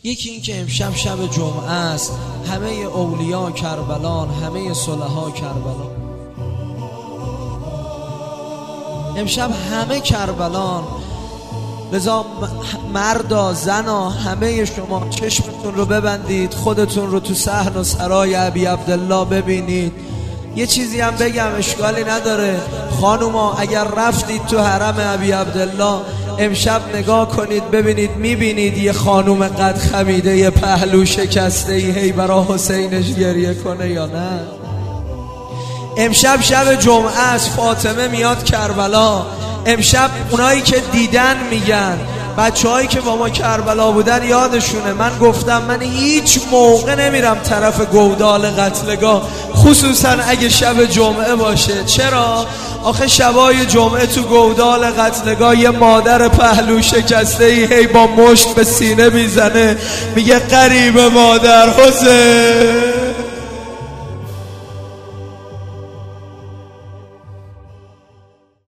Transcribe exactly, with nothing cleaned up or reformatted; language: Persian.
یکی این که امشب شب جمعه است، همه اولیا کربلان، همه صلحا کربلان. امشب همه کربلان. لذا مردا زنا همه شما چشمتون رو ببندید، خودتون رو تو صحن و سرای ابی عبدالله ببینید. یه چیزی هم بگم، اشکالی نداره خانوما، اگر رفتید تو حرم ابی عبدالله امشب نگاه کنید ببینید، میبینید یه خانوم قد خمیده، یه پهلو شکسته ای هی برا حسینش گریه کنه یا نه؟ امشب شب جمعه است، فاطمه میاد کربلا. امشب اونایی که دیدن میگن، بچه هایی که با ما کربلا بودن یادشونه، من گفتم من هیچ موقع نمیرم طرف گودال قتلگاه، خصوصا اگه شب جمعه باشه. چرا؟ آخه شبای جمعه تو گودال قتلگاه یه مادر پهلو شکسته ای هی با مشت به سینه میزنه، میگه قریب مادر حسین.